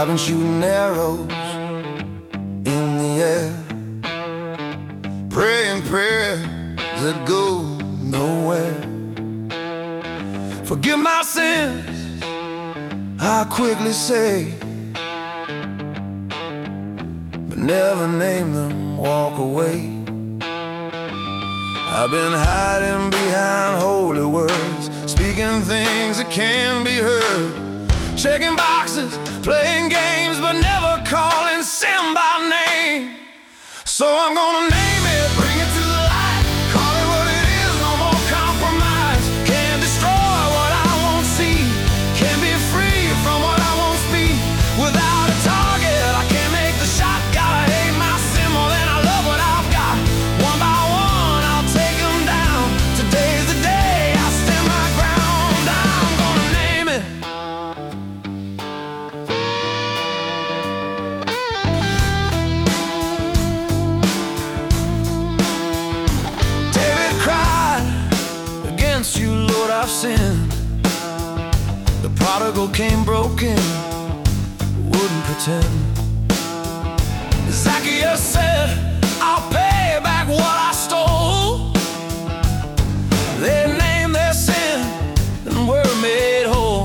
I've been shooting arrows in the air, praying prayers that go nowhere. Forgive my sins, I quickly say, but never name them, walk away. I've been hiding behind holy words, speaking things that can't be heard, checking boxes, playing games, but never calling sin by name. So I'm gonna name it, bring it to the light, call it what it is, no more compromise. Can't destroy what I won't see, can't be free from what I won't speak. Without a target, I can't make the shot. Gotta hate my sin more than I love what I've got. One by one, I'll take them down. Today's the day I stand my ground. I'm gonna name it. David cried, against you, Lord, I've sinned. The prodigal came broken, wouldn't pretend. Zacchaeus said, I'll pay back what I stole. They named their sin and were made whole.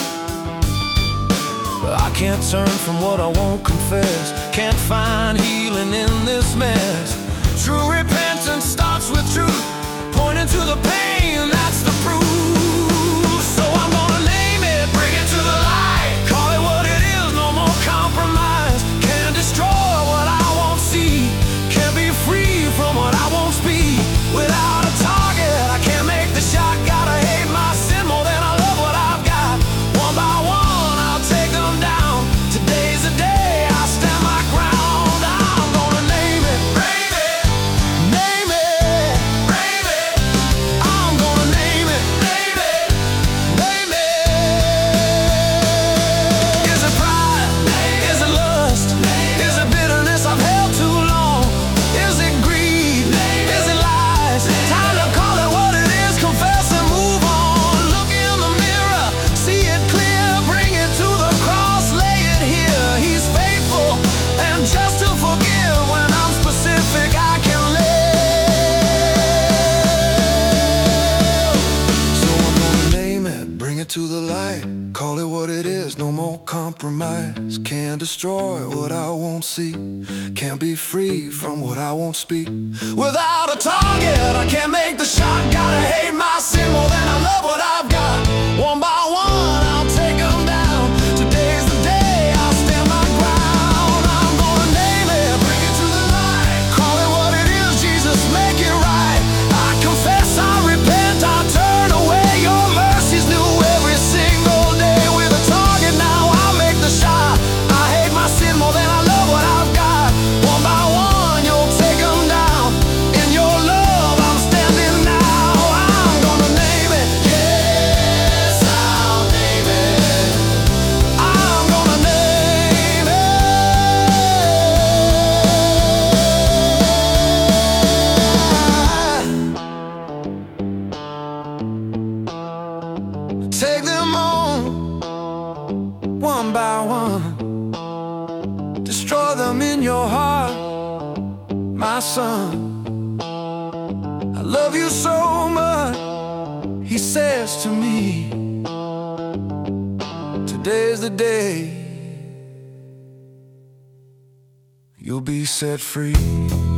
But I can't turn from what I won't confess, can't find healing in this mess. True repentance starts with truth, pointing to the pain, that's the proof. So I'm gonna name it, bring it to the light, call it what it is, no more compromise. Can't destroy what I won't see, can't be free from what I won't speak. Without a target, I can't make the shot. Gotta hate my sin more than I love what I've got. One by one, I'll take them down. Today's the day I stand my ground. I'm gonna name it, name it, name it, name it. I'm gonna name it, name it, name it. Is it pride? Is it lust? Is it bitterness I've held too long? Is it greed? Is it lies? Time to call it what it is, confess and move on. Look in the mirror, see it clear, bring it to the cross, lay it here. He's faithful and just to forgive. When I'm specific, I can live. So I'm gonna name it, bring it to the light, call it what it is, no more compromise. Can't destroy what I won't see, can't be free from what I won't speak. Without a target, I can't make the shot. Gotta hate my sin more than I love what I've got. One by one, I'll take them down. Today's the day I stand my ground. I'm gonna name it, bring it to the light, call it what it is, Jesus, make it right. I confess, I repent, I turn away. Your mercy's new every single day. With a target now, I'll make the shot. I hate my sin more than I love what I've got. One by one, you'll take them down. In your love, I'm standing now. I'm gonna name it. Yes, I'll name it. I'm gonna name it. Take them on, one by one. Destroy them in your heart, my son. I love you so much, he says to me. Today's the day you'll be set free.